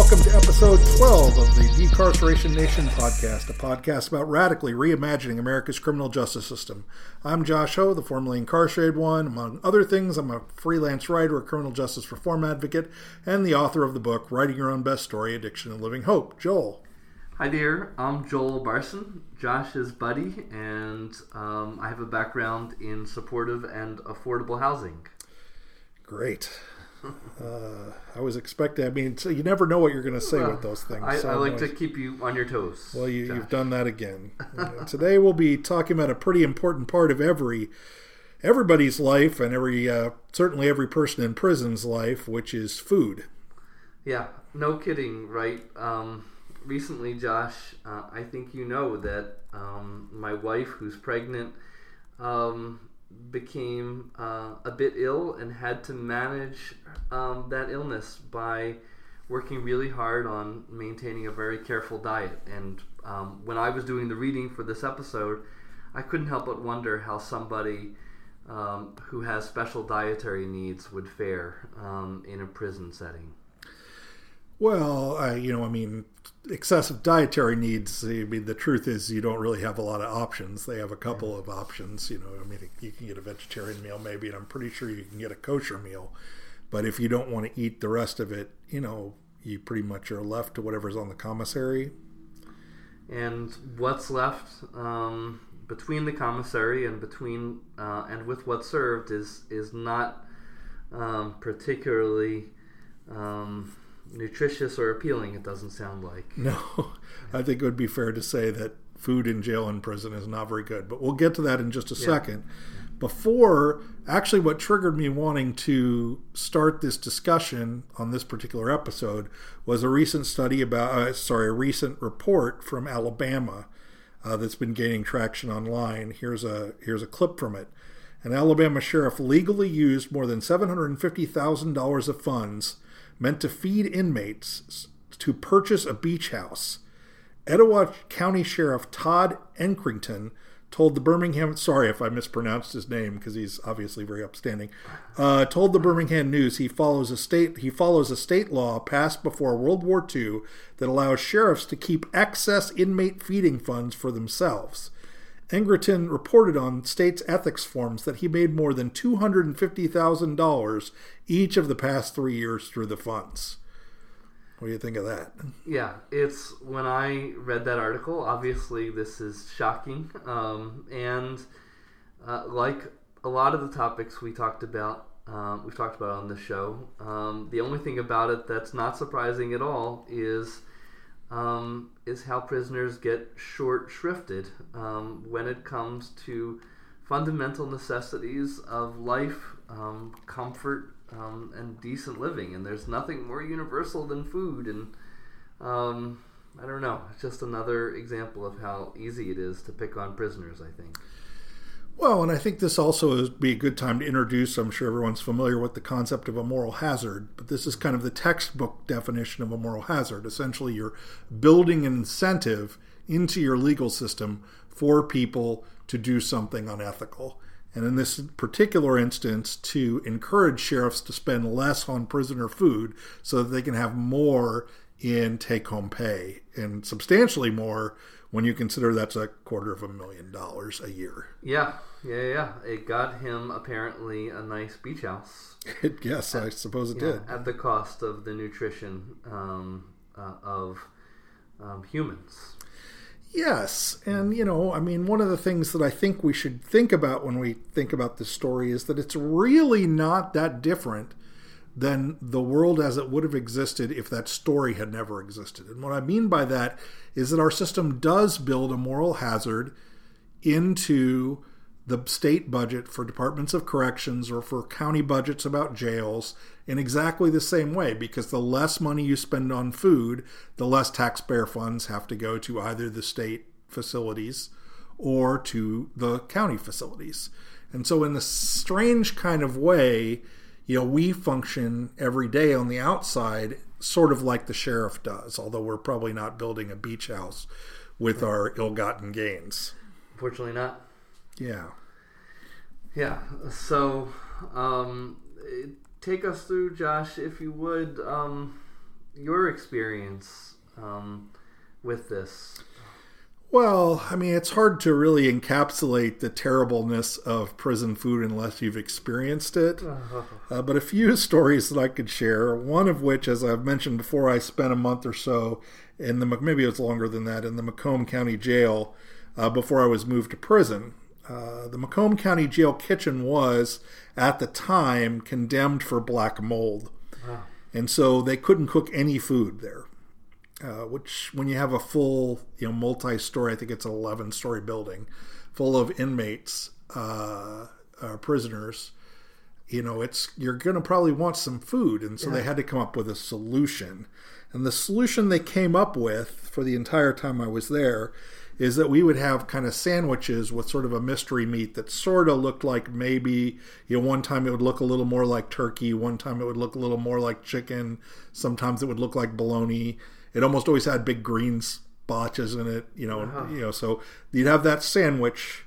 welcome to episode 12 of the Decarceration Nation podcast, a podcast about radically reimagining America's criminal justice system. I'm Josh Ho, the formerly incarcerated one. Among other things, I'm a freelance writer, a criminal justice reform advocate, and the author of the book, Writing Your Own Best Story, Addiction and Living Hope. Joel. Hi there, I'm Joel Barson, Josh's buddy, and I have a background in supportive and affordable housing. Great. I was expecting, so you never know what you're going to say with those things. I like to keep you on your toes. Well, you've done that again. Today we'll be talking about a pretty important part of everybody's life and certainly every person in prison's life, which is food. Yeah, no kidding, right? Recently, Josh, I think you know that my wife, who's pregnant, became a bit ill and had to manage that illness by working really hard on maintaining a very careful diet. And when I was doing the reading for this episode, I couldn't help but wonder how somebody who has special dietary needs would fare in a prison setting. Well, excessive dietary needs, the truth is you don't really have a lot of options. They have a couple of options. You can get a vegetarian meal maybe, and I'm pretty sure you can get a kosher meal. But if you don't want to eat the rest of it, you pretty much are left to whatever's on the commissary. And what's left between the commissary and with what's served is not particularly nutritious or appealing, it doesn't sound like. No, I think it would be fair to say that food in jail and prison is not very good, but we'll get to that in just a second. Before, actually what triggered me wanting to start this discussion on this particular episode was a recent a recent report from Alabama that's been gaining traction online. Here's a clip from it. An Alabama sheriff legally used more than $750,000 of funds meant to feed inmates to purchase a beach house. Etowah County Sheriff Todd Enkrington told the Birmingham, sorry if I mispronounced his name because he's obviously very upstanding, told the Birmingham News he follows a state law passed before World War II that allows sheriffs to keep excess inmate feeding funds for themselves. Enkrington reported on state's ethics forms that he made more than $250,000 each of the past 3 years through the funds. What do you think of that? Yeah, when I read that article, obviously this is shocking. And like a lot of the topics we've talked about on the show, the only thing about it that's not surprising at all is how prisoners get short-shrifted when it comes to fundamental necessities of life, comfort, and decent living. And there's nothing more universal than food. And I don't know, it's just another example of how easy it is to pick on prisoners, I think. Well, and I think this also would be a good time to introduce, I'm sure everyone's familiar with the concept of a moral hazard, but this is kind of the textbook definition of a moral hazard. Essentially, you're building an incentive into your legal system for people to do something unethical. And in this particular instance, to encourage sheriffs to spend less on prisoner food so that they can have more in take-home pay, and substantially more when you consider that's $250,000 a year. Yeah. It got him apparently a nice beach house. Yes, I suppose it did. At the cost of the nutrition of humans. Yes, and one of the things that I think we should think about when we think about this story is that it's really not that different than the world as it would have existed if that story had never existed. And what I mean by that is that our system does build a moral hazard into the state budget for departments of corrections or for county budgets about jails in exactly the same way, because the less money you spend on food, the less taxpayer funds have to go to either the state facilities or to the county facilities. And so in a strange kind of way, we function every day on the outside sort of like the sheriff does, although we're probably not building a beach house with our ill-gotten gains. Unfortunately not. Yeah. Yeah. So take us through, Josh, if you would, your experience with this? Well, I mean, it's hard to really encapsulate the terribleness of prison food unless you've experienced it. But a few stories that I could share, one of which, as I've mentioned before, I spent a month or so in maybe it was longer than that, in the Macomb County Jail before I was moved to prison. The Macomb County Jail kitchen was, at the time, condemned for black mold. Wow. And so they couldn't cook any food there. Which, when you have a full, multi-story, I think it's an 11-story building, full of inmates, prisoners, you're going to probably want some food. And so they had to come up with a solution. And the solution they came up with for the entire time I was there is that we would have kind of sandwiches with sort of a mystery meat that sort of looked like maybe, one time it would look a little more like turkey, one time it would look a little more like chicken, sometimes it would look like bologna. It almost always had big green splotches in it, so you'd have that sandwich.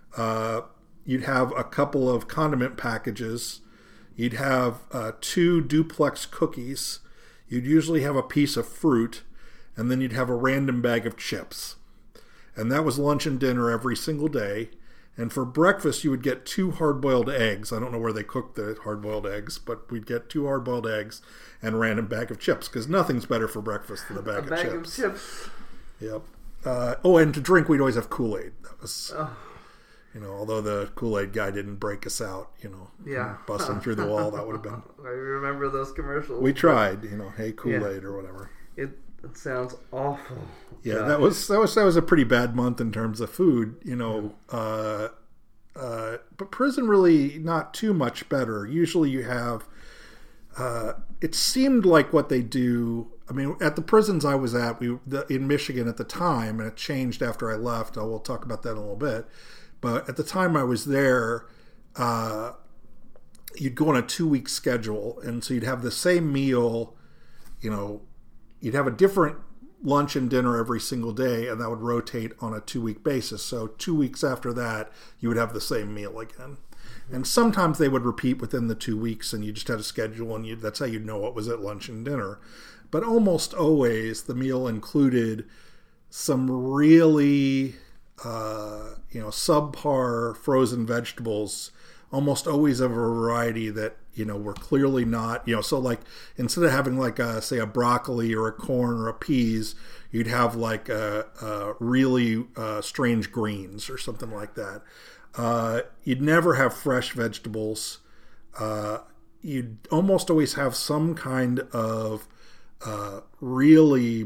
You'd have a couple of condiment packages. You'd have 2 duplex cookies. You'd usually have a piece of fruit, and then you'd have a random bag of chips. And that was lunch and dinner every single day. And for breakfast, you would get 2 hard-boiled eggs. I don't know where they cooked the hard-boiled eggs, but we'd get 2 hard-boiled eggs and a random bag of chips, because nothing's better for breakfast than a bag of chips. Yep. And to drink, we'd always have Kool-Aid. That was, although the Kool-Aid guy didn't break us out, busting through the wall, that would have been. I remember those commercials. We tried, hey, Kool-Aid or whatever. It sounds awful. Yeah, that was a pretty bad month in terms of food, but prison really not too much better. Usually you have, it seemed like what they do, I mean, at the prisons I was at, in Michigan at the time, and it changed after I left, we'll talk about that in a little bit, but at the time I was there, you'd go on a 2-week schedule, and so you'd have the same meal, you'd have a different lunch and dinner every single day, and that would rotate on a 2-week basis. So 2 weeks after that, you would have the same meal again. And sometimes they would repeat within the 2 weeks, and you just had a schedule, and that's how you'd know what was at lunch and dinner. But almost always, the meal included some really, subpar frozen vegetables, almost always of a variety that, were clearly not, so like instead of having like say a broccoli or a corn or a peas, you'd have like a really strange greens or something like that. You'd never have fresh vegetables. You'd almost always have some kind of really,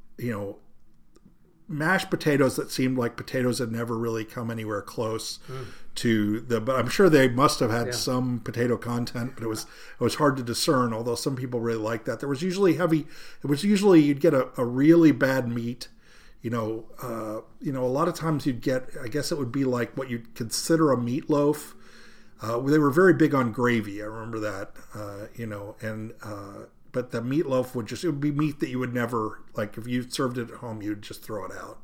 mashed potatoes that seemed like potatoes had never really come anywhere close to but I'm sure they must have had some potato content, but it was hard to discern, although some people really liked that. There was usually you'd get a really bad meat, a lot of times you'd get, I guess it would be like what you'd consider a meatloaf. They were very big on gravy. I remember that, but the meatloaf it would be meat that you would never, like if you served it at home, you'd just throw it out.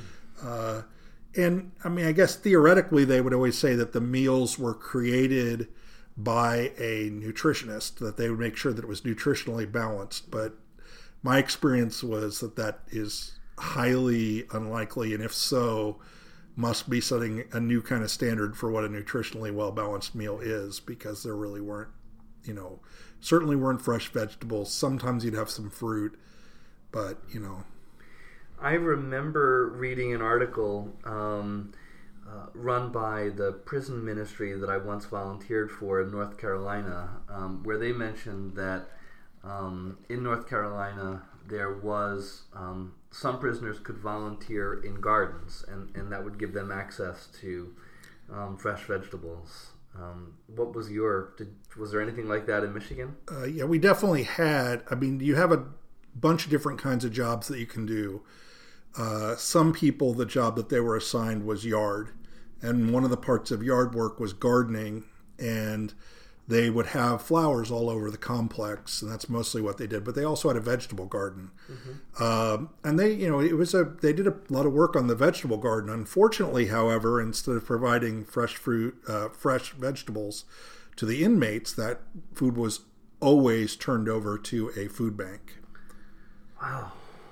And I mean, I guess theoretically they would always say that the meals were created by a nutritionist, that they would make sure that it was nutritionally balanced. But my experience was that is highly unlikely, and if so, must be setting a new kind of standard for what a nutritionally well-balanced meal is, because there really weren't, certainly weren't fresh vegetables. Sometimes you'd have some fruit, but, I remember reading an article run by the prison ministry that I once volunteered for in North Carolina, where they mentioned that in North Carolina there was some prisoners could volunteer in gardens, and that would give them access to fresh vegetables. What was was there anything like that in Michigan? Yeah, we definitely had. I mean, you have a bunch of different kinds of jobs that you can do. Some people, the job that they were assigned was yard, and one of the parts of yard work was gardening, and they would have flowers all over the complex, and that's mostly what they did. But they also had a vegetable garden, and they, they did a lot of work on the vegetable garden. Unfortunately, however, instead of providing fresh vegetables to the inmates, that food was always turned over to a food bank. Wow.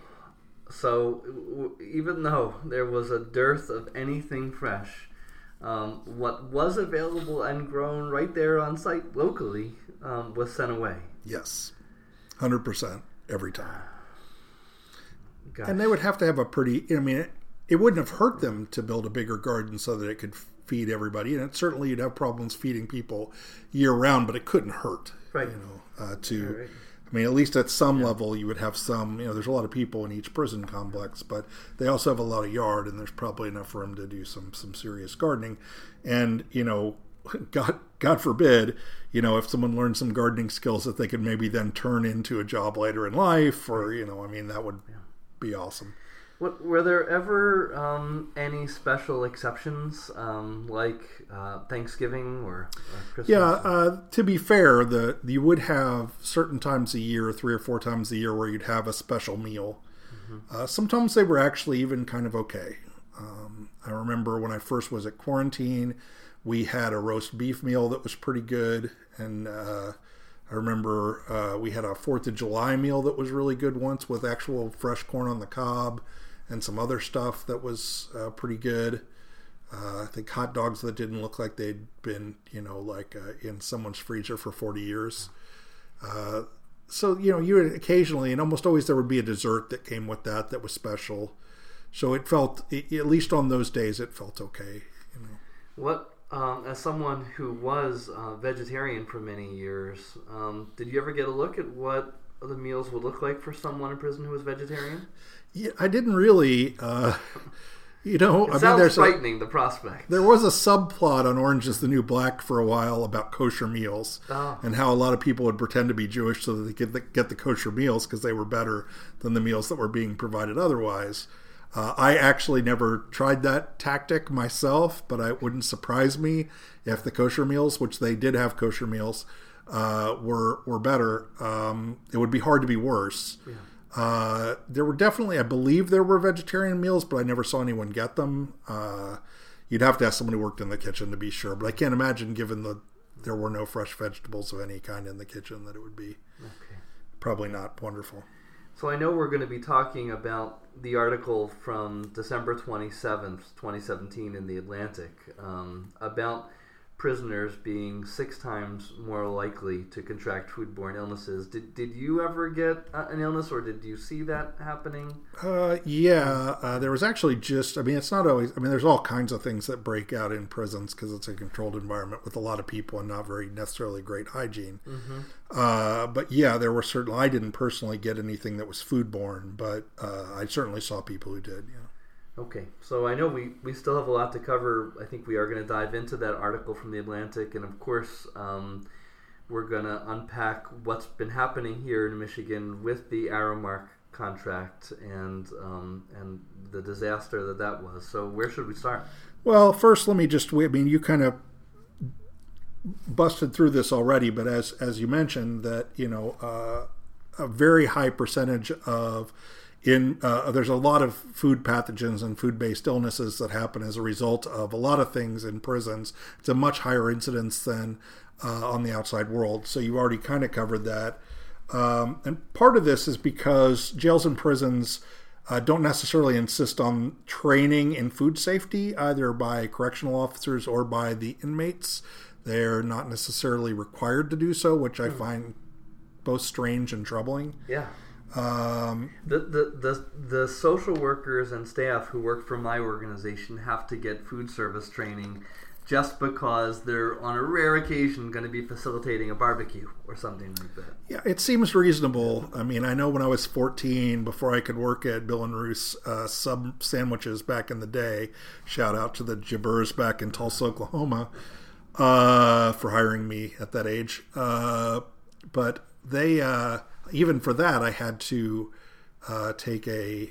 So even though there was a dearth of anything fresh, what was available and grown right there on site locally was sent away. Yes, 100% every time. Gosh. And they would have to have a pretty, I mean, it wouldn't have hurt them to build a bigger garden so that it could feed everybody. And certainly you'd have problems feeding people year round, but it couldn't hurt. Right. Right. I mean, at least at some level, you would have some, there's a lot of people in each prison complex, but they also have a lot of yard, and there's probably enough room to do some serious gardening. And, God forbid, if someone learned some gardening skills that they could maybe then turn into a job later in life, or, that would be awesome. Were there ever any special exceptions, like Thanksgiving or Christmas? Yeah, to be fair, you would have certain times a year, 3 or 4 times a year, where you'd have a special meal. Mm-hmm. Sometimes they were actually even kind of okay. I remember when I first was at quarantine, we had a roast beef meal that was pretty good, and I remember we had a 4th of July meal that was really good once with actual fresh corn on the cob and some other stuff that was pretty good. I think hot dogs that didn't look like they'd been, in someone's freezer for 40 years. So, you would occasionally, and almost always there would be a dessert that came with that was special. So it felt, at least on those days, it felt okay. What, as someone who was vegetarian for many years, did you ever get a look at what the meals would look like for someone in prison who was vegetarian? Yeah, I didn't really, it sounds frightening, the prospect. There was a subplot on Orange is the New Black for a while about kosher meals and how a lot of people would pretend to be Jewish so that they could get the kosher meals because they were better than the meals that were being provided otherwise. I actually never tried that tactic myself, but it wouldn't surprise me if the kosher meals, which they did have kosher meals, were better. It would be hard to be worse. Yeah. There were definitely, I believe there were vegetarian meals, but I never saw anyone get them. You'd have to ask someone who worked in the kitchen to be sure, but I can't imagine, given there were no fresh vegetables of any kind in the kitchen, that it would be probably not wonderful. So I know we're going to be talking about the article from December 27th, 2017 in The Atlantic about prisoners being 6 times more likely to contract foodborne illnesses. Did you ever get an illness, or did you see that happening? There was actually it's not always, there's all kinds of things that break out in prisons because it's a controlled environment with a lot of people and not very necessarily great hygiene. Mm-hmm. But yeah, there were certainly, I didn't personally get anything that was foodborne, but I certainly saw people who did, yeah. Okay, so I know we still have a lot to cover. I think we are going to dive into that article from The Atlantic, and of course we're going to unpack what's been happening here in Michigan with the Aramark contract and the disaster that was. So where should we start? Well, first let me you kind of busted through this already, but as you mentioned that, a very high percentage of there's a lot of food pathogens and food-based illnesses that happen as a result of a lot of things in prisons. It's a much higher incidence than on the outside world. So you already kind of covered that. And part of this is because jails and prisons don't necessarily insist on training in food safety, either by correctional officers or by the inmates. They're not necessarily required to do so, which I find both strange and troubling. Yeah. The social workers and staff who work for my organization have to get food service training just because they're on a rare occasion going to be facilitating a barbecue or something like that. Yeah, it seems reasonable. I know when I was 14, before I could work at Bill and Ruth's sub sandwiches back in the day, shout out to the Jabbers back in Tulsa, Oklahoma, for hiring me at that age. But they... even for that, I had to take a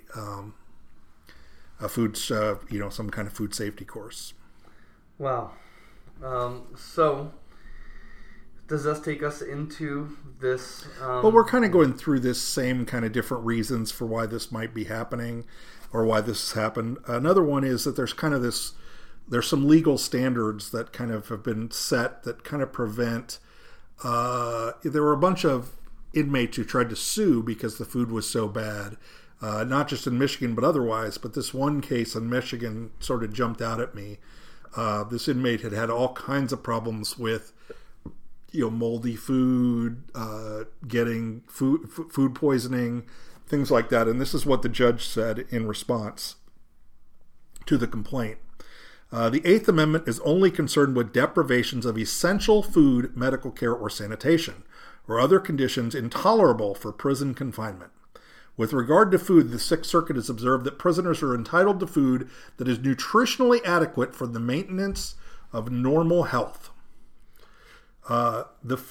food, some kind of food safety course. Wow. So, does this take us into this? Well, we're kind of going through this same kind of different reasons for why this might be happening, or why this has happened. Another one is that there's kind of there's some legal standards that kind of have been set that kind of prevent. There were a bunch of inmates who tried to sue because the food was so bad, not just in Michigan but otherwise. But this one case in Michigan sort of jumped out at me. This inmate had all kinds of problems with, moldy food, getting food poisoning, things like that. And this is what the judge said in response to the complaint. The Eighth Amendment is only concerned with deprivations of essential food, medical care, or sanitation, or other conditions intolerable for prison confinement. With regard to food, the Sixth Circuit has observed that prisoners are entitled to food that is nutritionally adequate for the maintenance of normal health. The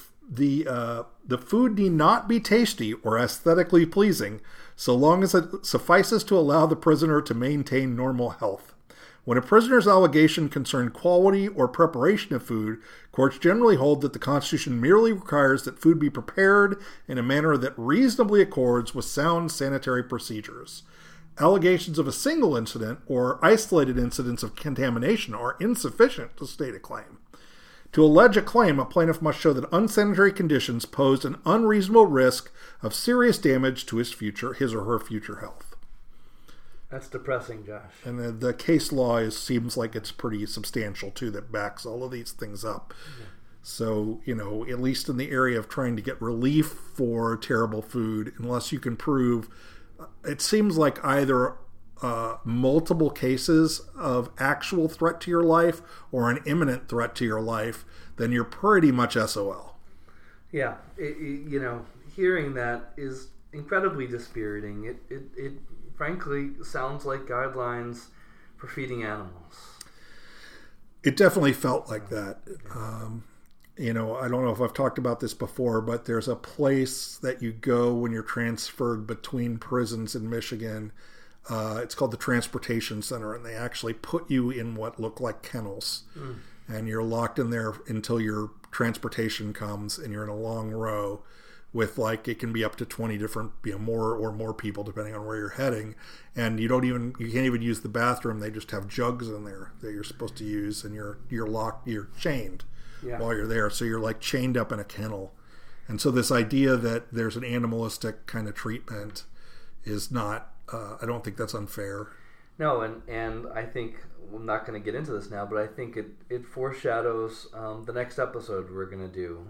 food need not be tasty or aesthetically pleasing, so long as it suffices to allow the prisoner to maintain normal health. When a prisoner's allegation concerned quality or preparation of food, courts generally hold that the Constitution merely requires that food be prepared in a manner that reasonably accords with sound sanitary procedures. Allegations of a single incident or isolated incidents of contamination are insufficient to state a claim. To allege a claim, a plaintiff must show that unsanitary conditions posed an unreasonable risk of serious damage to his or her future health. That's depressing, Josh. And the case law seems like it's pretty substantial, too, that backs all of these things up. Yeah. So, at least in the area of trying to get relief for terrible food, unless you can prove, it seems like either multiple cases of actual threat to your life or an imminent threat to your life, then you're pretty much SOL. Yeah. Hearing that is incredibly dispiriting. It frankly sounds like guidelines for feeding animals. It definitely felt like that. I don't know if I've talked about this before, but there's a place that you go when you're transferred between prisons in Michigan. It's called the Transportation Center, and they actually put you in what look like kennels. And you're locked in there until your transportation comes, and you're in a long row with it can be up to 20 different, more people depending on where you're heading. And you can't even use the bathroom. They just have jugs in there that you're supposed to use, and you're locked, you're chained while you're there. So you're chained up in a kennel. And so this idea that there's an animalistic kind of treatment is not, I don't think that's unfair. No, and I think, I'm not going to get into this now, but I think it foreshadows the next episode we're going to do.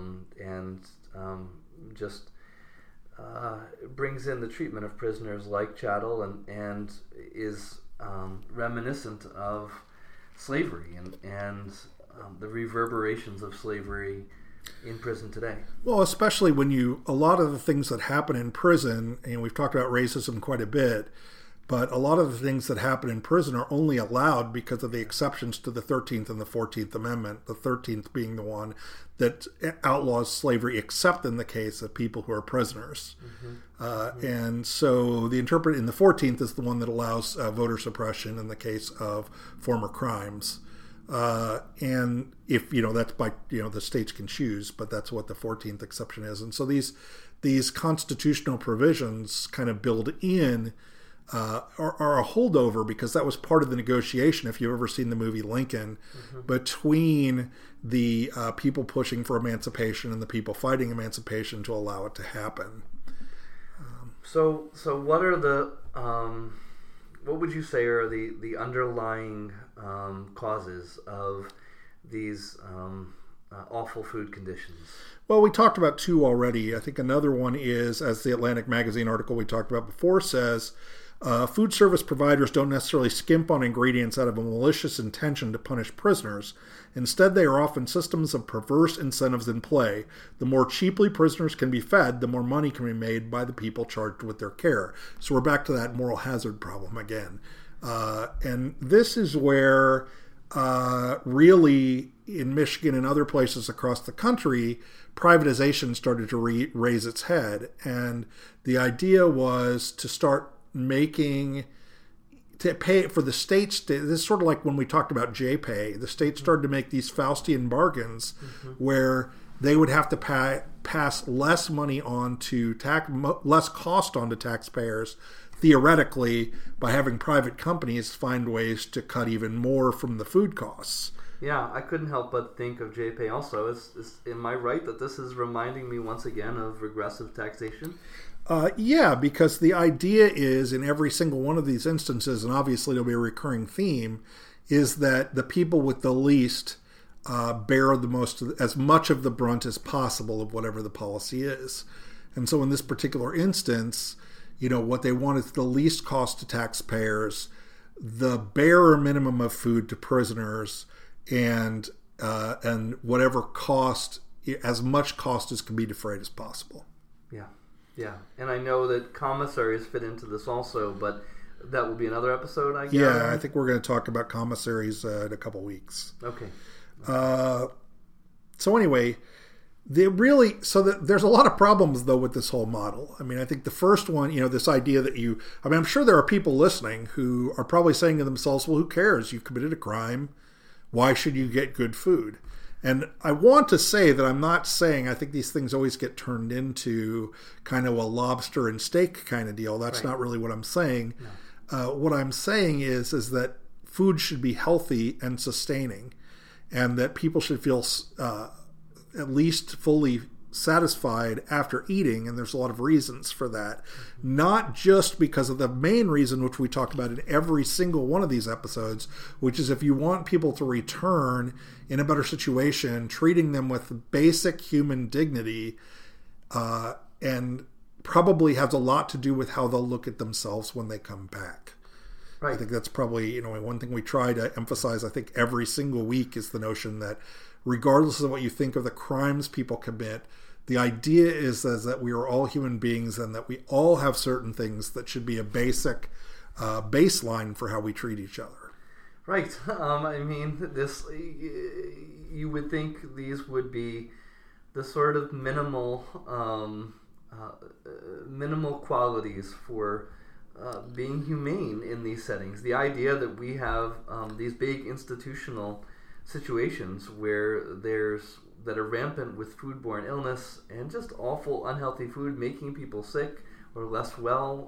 Just brings in the treatment of prisoners like Chattel and is reminiscent of slavery and the reverberations of slavery in prison today. Well, especially when a lot of the things that happen in prison, and we've talked about racism quite a bit, but a lot of the things that happen in prison are only allowed because of the exceptions to the 13th and the 14th Amendment, the 13th being the one that outlaws slavery except in the case of people who are prisoners. And so the interpret in the 14th is the one that allows voter suppression in the case of former crimes. And if, that's by, the states can choose, but that's what the 14th exception is. And so these constitutional provisions kind of build in are a holdover because that was part of the negotiation, if you've ever seen the movie Lincoln, between the people pushing for emancipation and the people fighting emancipation to allow it to happen. So what are what would you say are the underlying causes of these awful food conditions? Well, we talked about two already. I think another one is, as the Atlantic Magazine article we talked about before says, food service providers don't necessarily skimp on ingredients out of a malicious intention to punish prisoners. Instead, they are often systems of perverse incentives in play. The more cheaply prisoners can be fed, the more money can be made by the people charged with their care. So we're back to that moral hazard problem again. And this is where really in Michigan and other places across the country, privatization started to raise its head. And the idea was to start to pay for the states. This is sort of like when we talked about J-Pay. The states started to make these Faustian bargains where they would have to pass less money on to less cost on to taxpayers, theoretically, by having private companies find ways to cut even more from the food costs. Yeah, I couldn't help but think of JPay also. Am I right that this is reminding me once again of regressive taxation? Yeah, because the idea is in every single one of these instances, and obviously it'll be a recurring theme, is that the people with the least bear the most, as much of the brunt as possible of whatever the policy is. And so in this particular instance, what they want is the least cost to taxpayers, the bare minimum of food to prisoners, and whatever cost, as much cost as can be defrayed as possible. Yeah, and I know that commissaries fit into this also, but that will be another episode, I guess. Yeah, I think we're going to talk about commissaries in a couple weeks. Okay. So anyway, there's a lot of problems though with this whole model. I mean, I think the first one, this idea that I'm sure there are people listening who are probably saying to themselves, well, who cares? You've committed a crime. Why should you get good food? And I want to say that I'm not saying, I think these things always get turned into kind of a lobster and steak kind of deal. That's not really what I'm saying. No. What I'm saying is that food should be healthy and sustaining, and that people should feel at least fully satisfied after eating, and there's a lot of reasons for that. Not just because of the main reason, which we talk about in every single one of these episodes, which is if you want people to return in a better situation, treating them with basic human dignity, and probably has a lot to do with how they'll look at themselves when they come back. Right. I think that's probably, one thing we try to emphasize, I think, every single week is the notion that regardless of what you think of the crimes people commit, the idea is that we are all human beings and that we all have certain things that should be a basic baseline for how we treat each other. Right. You would think these would be the sort of minimal qualities for being humane in these settings. The idea that we have these big institutional situations that are rampant with foodborne illness and just awful, unhealthy food making people sick or less well.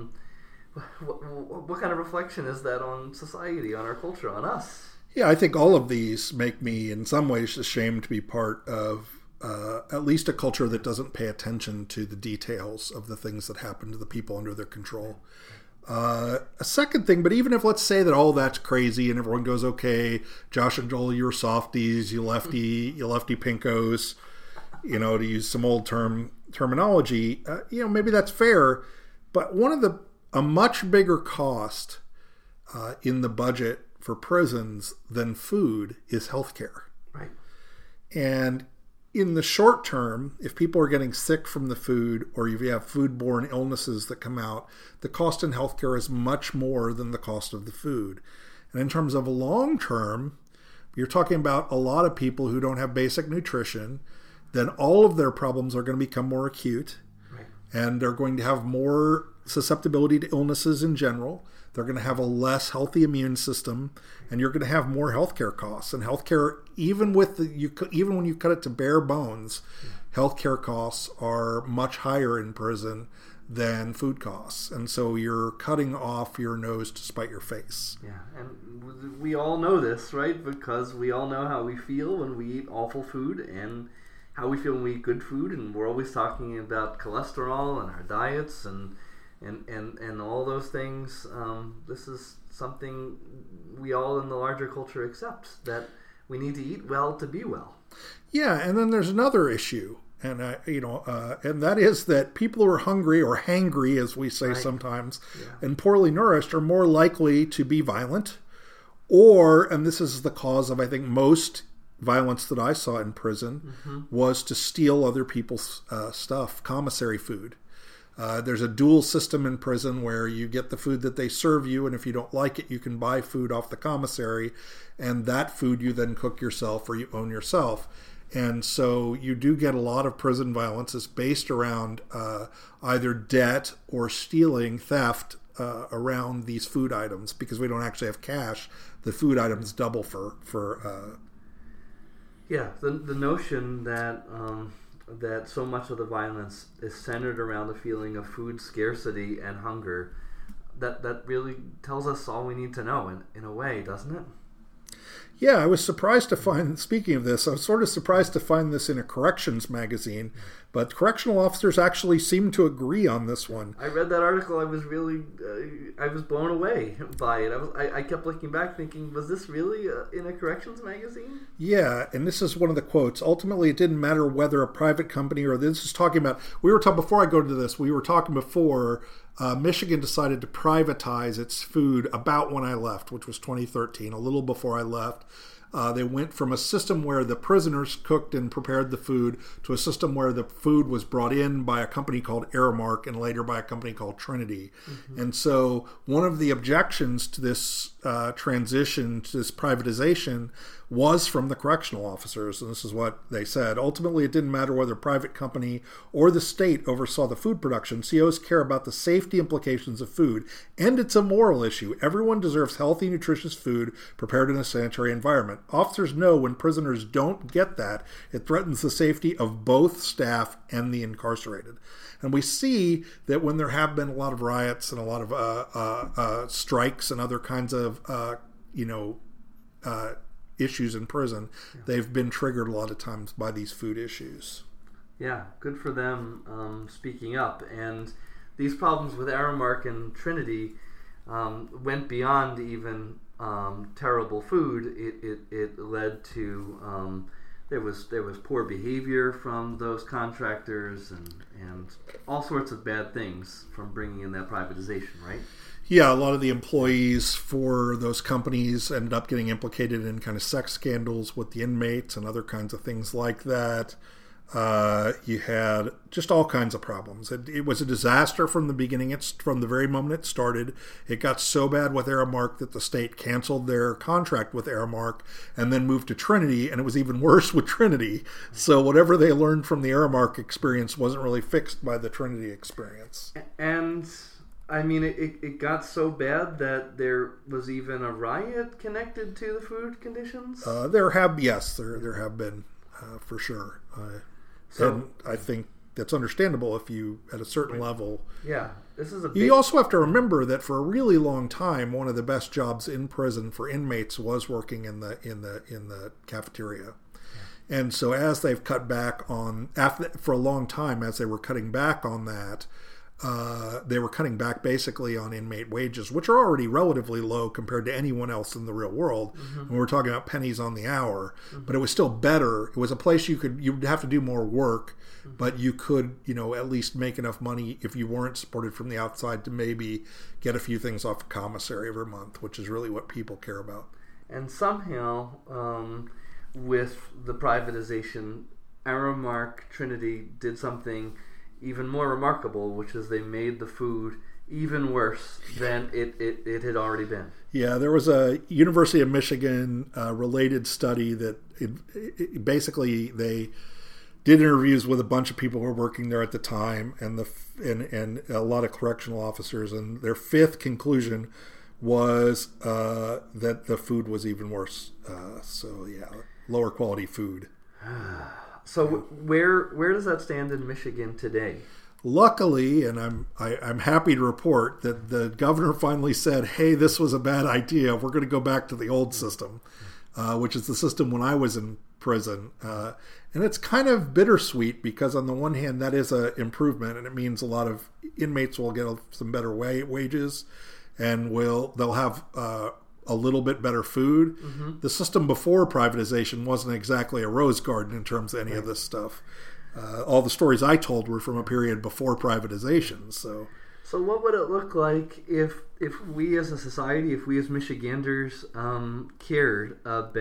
What kind of reflection is that on society, on our culture, on us? Yeah, I think all of these make me, in some ways, ashamed to be part of at least a culture that doesn't pay attention to the details of the things that happen to the people under their control. A second thing, but even if let's say that all that's crazy and everyone goes, okay, Josh and Joel, you're softies, you lefty pinkos, to use some old terminology, maybe that's fair. But a much bigger cost in the budget for prisons than food is healthcare. Right. And in the short term, if people are getting sick from the food or if you have foodborne illnesses that come out, the cost in healthcare is much more than the cost of the food. And in terms of a long term, you're talking about a lot of people who don't have basic nutrition, then all of their problems are going to become more acute. Right. And they're going to have more susceptibility to illnesses in general. They're going to have a less healthy immune system, and you're going to have more healthcare costs. And healthcare, even when you cut it to bare bones, healthcare costs are much higher in prison than food costs. And so you're cutting off your nose to spite your face. Yeah, and we all know this, right? Because we all know how we feel when we eat awful food and how we feel when we eat good food. And we're always talking about cholesterol and our diets and all those things. This is something we all in the larger culture accept, that we need to eat well to be well. Yeah, and then there's another issue, and and that is that people who are hungry or hangry, as we say sometimes, and poorly nourished are more likely to be violent, and this is the cause of, I think, most violence that I saw in prison, was to steal other people's stuff, commissary food. There's a dual system in prison where you get the food that they serve you, and if you don't like it, you can buy food off the commissary, and that food you then cook yourself or you own yourself. And so you do get a lot of prison violence is based around either debt or stealing, theft around these food items, because we don't actually have cash. The food items double for the notion that that so much of the violence is centered around the feeling of food scarcity and hunger, that really tells us all we need to know in a way, doesn't it? Yeah, I was surprised to find, speaking of this, I was sort of surprised to find this in a corrections magazine, but correctional officers actually seem to agree on this one. I read that article. I was really, I was blown away by it. I kept looking back thinking, was this really in a corrections magazine? Yeah, and this is one of the quotes. Ultimately, it didn't matter whether a private company or this is talking about, we were talking, before I go to this, we were talking before, Michigan decided to privatize its food about when I left, which was 2013, a little before I left. They went from a system where the prisoners cooked and prepared the food to a system where the food was brought in by a company called Aramark and later by a company called Trinity. Mm-hmm. And so one of the objections to this transition, to this privatization, was from the correctional officers, and this is what they said. Ultimately, it didn't matter whether a private company or the state oversaw the food production. COs care about the safety implications of food, and it's a moral issue. Everyone deserves healthy, nutritious food prepared in a sanitary environment. Officers know when prisoners don't get that, it threatens the safety of both staff and the incarcerated. And we see that when there have been a lot of riots and a lot of strikes and other kinds of, issues in prison, they've been triggered a lot of times by these food issues. Yeah, good for them speaking up. And these problems with Aramark and Trinity went beyond even terrible food. It led to there was poor behavior from those contractors and all sorts of bad things from bringing in that privatization, right? Yeah, a lot of the employees for those companies ended up getting implicated in kind of sex scandals with the inmates and other kinds of things like that. You had just all kinds of problems. It was a disaster from the beginning. From the very moment it started. It got so bad with Aramark that the state canceled their contract with Aramark and then moved to Trinity, and it was even worse with Trinity. So whatever they learned from the Aramark experience wasn't really fixed by the Trinity experience. And I mean, it got so bad that there was even a riot connected to the food conditions? There have been, for sure. And I think that's understandable if you, at a certain level. Yeah, this is You also have to remember that for a really long time, one of the best jobs in prison for inmates was working in the cafeteria. Yeah. And so as they've cut back on, for a long time, as they were cutting back on that, they were cutting back basically on inmate wages, which are already relatively low compared to anyone else in the real world. Mm-hmm. And we're talking about pennies on the hour, mm-hmm. but it was still better. It was a place you'd have to do more work, mm-hmm. but you could, at least make enough money if you weren't supported from the outside to maybe get a few things off commissary every month, which is really what people care about. And somehow, with the privatization, Aramark Trinity did something even more remarkable, which is they made the food even worse than it had already been. Yeah, there was a University of Michigan related study that basically they did interviews with a bunch of people who were working there at the time and a lot of correctional officers, and their fifth conclusion was that the food was even worse. Lower quality food. So where does that stand in Michigan today? Luckily, and I'm happy to report that the governor finally said, "Hey, this was a bad idea. We're going to go back to the old system," which is the system when I was in prison. And it's kind of bittersweet because on the one hand, that is an improvement, and it means a lot of inmates will get some better wages, and they'll have a little bit better food. Mm-hmm. The system before privatization wasn't exactly a rose garden in terms of any of this stuff. All the stories I told were from a period before privatization. So what would it look like if we as a society, if we as Michiganders cared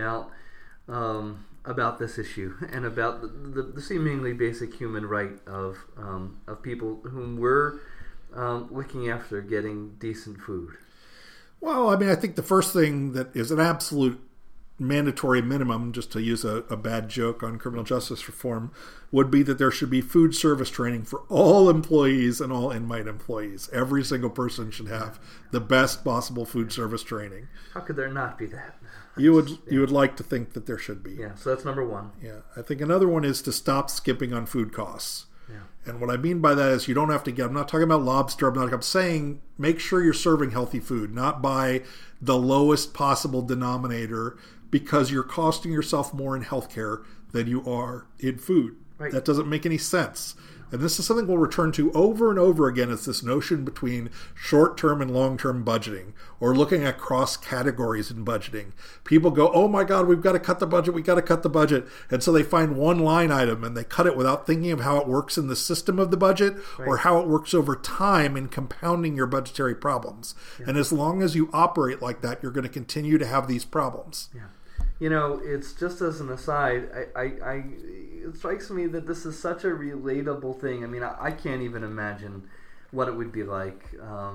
about this issue and about the seemingly basic human right of people whom we're looking after getting decent food? Well, I mean, I think the first thing that is an absolute mandatory minimum, just to use a bad joke on criminal justice reform, would be that there should be food service training for all employees and all inmate employees. Every single person should have the best possible food service training. How could there not be that? You would like to think that there should be. Yeah, so that's number one. Yeah, I think another one is to stop skipping on food costs. Yeah. And what I mean by that is you don't have to I'm not talking about lobster. I'm saying make sure you're serving healthy food, not by the lowest possible denominator, because you're costing yourself more in healthcare than you are in food. Right. That doesn't make any sense. And this is something we'll return to over and over again. It's this notion between short-term and long-term budgeting, or looking at cross categories in budgeting. People go, oh my God, we've got to cut the budget. We've got to cut the budget. And so they find one line item and they cut it without thinking of how it works in the system of the budget, right, or how it works over time in compounding your budgetary problems. Yeah. And as long as you operate like that, you're going to continue to have these problems. Yeah. It's just as an aside, it strikes me that this is such a relatable thing. I mean, I can't even imagine what it would be like,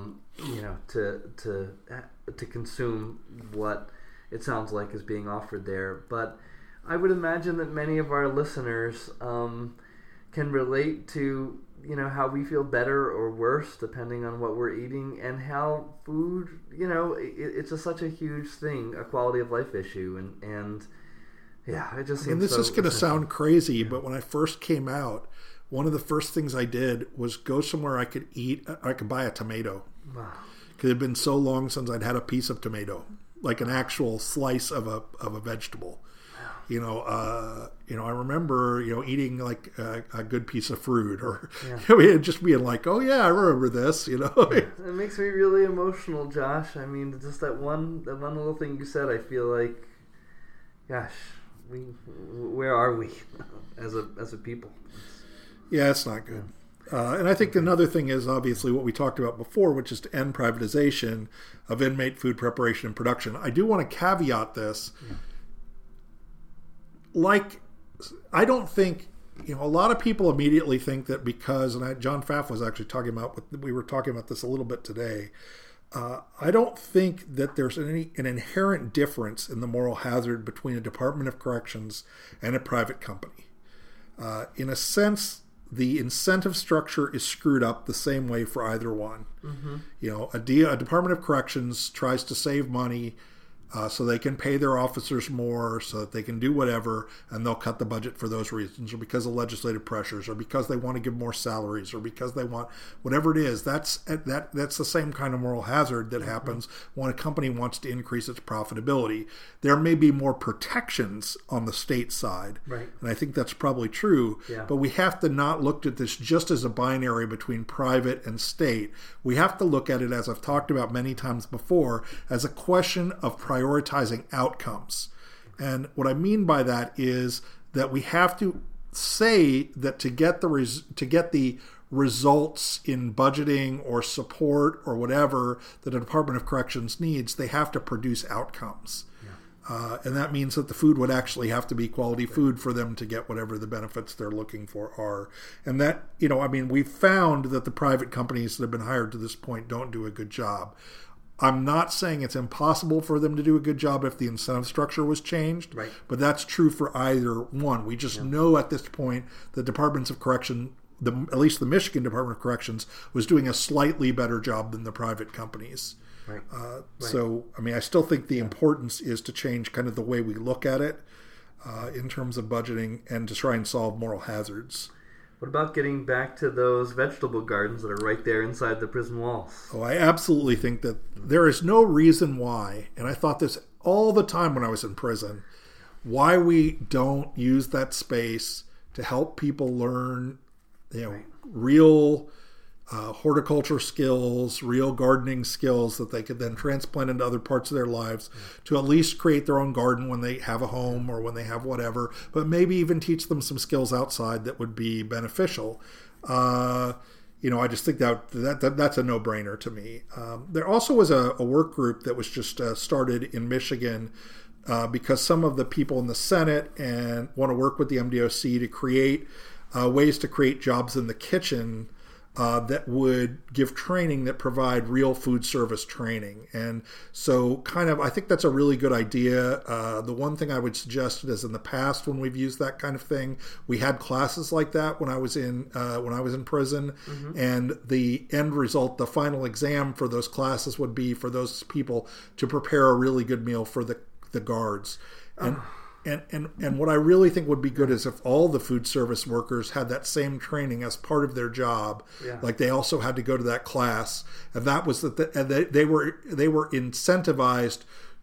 to consume what it sounds like is being offered there. But I would imagine that many of our listeners can relate to, how we feel better or worse depending on what we're eating, and how food, it's just such a huge thing, a quality of life issue, and yeah, it just seems. And this is going to sound crazy, but when I first came out, one of the first things I did was go somewhere I could buy a tomato. Wow. Because it had been so long since I'd had a piece of tomato, like an actual slice of a vegetable. I remember, eating like a good piece of fruit, or just being like, oh yeah, I remember this. It makes me really emotional, Josh. I mean, just that one little thing you said, I feel like, gosh, where are we as a people? Yeah, it's not good. And I think another thing is obviously what we talked about before, which is to end privatization of inmate food preparation and production. I do want to caveat this. Yeah. I don't think, a lot of people immediately think that because, and John Pfaff was actually we were talking about this a little bit today. I don't think that there's an inherent difference in the moral hazard between a Department of Corrections and a private company. In a sense, the incentive structure is screwed up the same way for either one. Mm-hmm. A Department of Corrections tries to save money so they can pay their officers more, so that they can do whatever, and they'll cut the budget for those reasons, or because of legislative pressures, or because they want to give more salaries, or because they want whatever it is. That's the same kind of moral hazard that happens when a company wants to increase its profitability. There may be more protections on the state side, right, and I think that's probably true, but we have to not look at this just as a binary between private and state. We have to look at it, as I've talked about many times before, as a question of prioritizing outcomes. And what I mean by that is that we have to say that to get the results in budgeting or support or whatever that a Department of Corrections needs, they have to produce outcomes. And that means that the food would actually have to be quality food for them to get whatever the benefits they're looking for are. And that, we've found that the private companies that have been hired to this point don't do a good job. I'm not saying it's impossible for them to do a good job if the incentive structure was changed, right, but that's true for either one. We just know at this point the Departments of Correction, at least the Michigan Department of Corrections, was doing a slightly better job than the private companies. Right. So, I still think the importance is to change kind of the way we look at it in terms of budgeting, and to try and solve moral hazards. What about getting back to those vegetable gardens that are right there inside the prison walls? Oh, I absolutely think that there is no reason why, and I thought this all the time when I was in prison, why we don't use that space to help people learn, real horticulture skills, real gardening skills that they could then transplant into other parts of their lives, to at least create their own garden when they have a home or when they have whatever, but maybe even teach them some skills outside that would be beneficial. I just think that's a no-brainer to me. There also was a work group that was just started in Michigan because some of the people in the Senate and want to work with the MDOC to create ways to create jobs in the kitchen that would give training that provide real food service training. And so I think that's a really good idea. The one thing I would suggest is, in the past when we've used that kind of thing, we had classes like that when I was in prison, and the end result, the final exam for those classes would be for those people to prepare a really good meal for the guards. And what I really think would be good is if all the food service workers had that same training as part of their job, like they also had to go to that class, and that was they were incentivized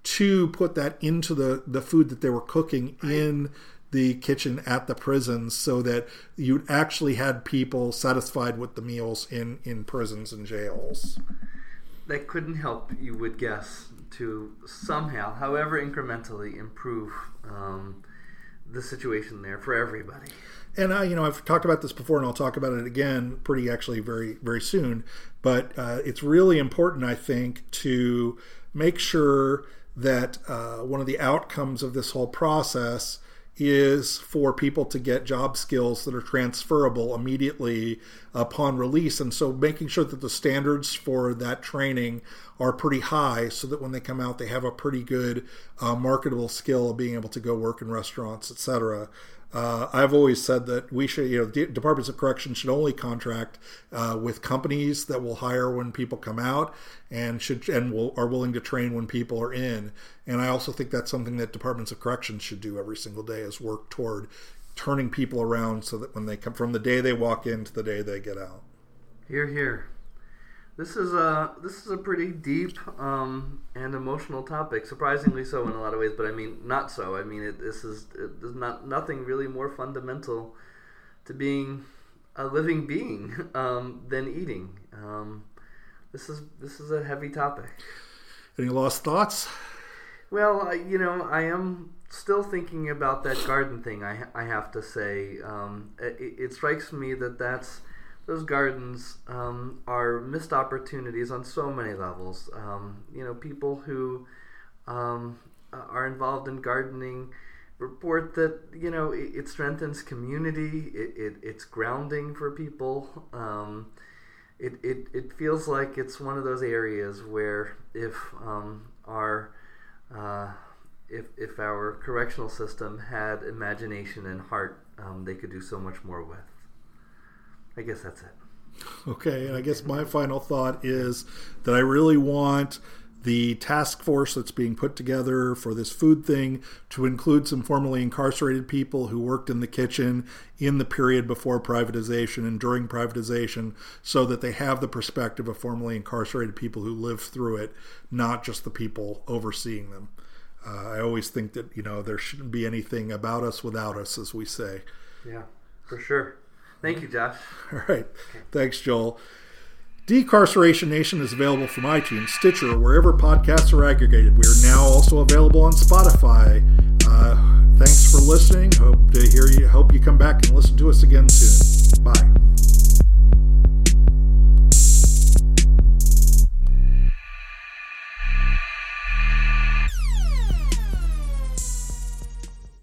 to put that into the food that they were cooking in the kitchen at the prisons, so that you actually had people satisfied with the meals in prisons and jails. That couldn't help, you would guess, to somehow, however incrementally, improve the situation there for everybody. And I've talked about this before, and I'll talk about it again very, very soon. But it's really important, I think, to make sure that one of the outcomes of this whole process is for people to get job skills that are transferable immediately upon release. And so making sure that the standards for that training are pretty high, so that when they come out, they have a pretty good marketable skill of being able to go work in restaurants, etc. I've always said that we should, departments of correction should only contract with companies that will hire when people come out and are willing to train when people are in. And I also think that's something that departments of corrections should do every single day, is work toward turning people around so that when they come, from the day they walk in to the day they get out. Hear, hear. This is a pretty deep and emotional topic, surprisingly so in a lot of ways, but I mean not so. I mean there's nothing really more fundamental to being a living being than eating. This is a heavy topic. Any last thoughts? Well, I am still thinking about that garden thing. I have to say, it strikes me that's. Those gardens are missed opportunities on so many levels. People who are involved in gardening report that it strengthens community. It's grounding for people. It feels like it's one of those areas where if our correctional system had imagination and heart, they could do so much more with. I guess that's it. Okay, and I guess my final thought is that I really want the task force that's being put together for this food thing to include some formerly incarcerated people who worked in the kitchen in the period before privatization and during privatization, so that they have the perspective of formerly incarcerated people who lived through it, not just the people overseeing them. I always think that, there shouldn't be anything about us without us, as we say. Yeah, for sure. Thank you, Josh. All right. Okay. Thanks, Joel. Decarceration Nation is available from iTunes, Stitcher, or wherever podcasts are aggregated. We are now also available on Spotify. Thanks for listening. Hope you come back and listen to us again soon. Bye.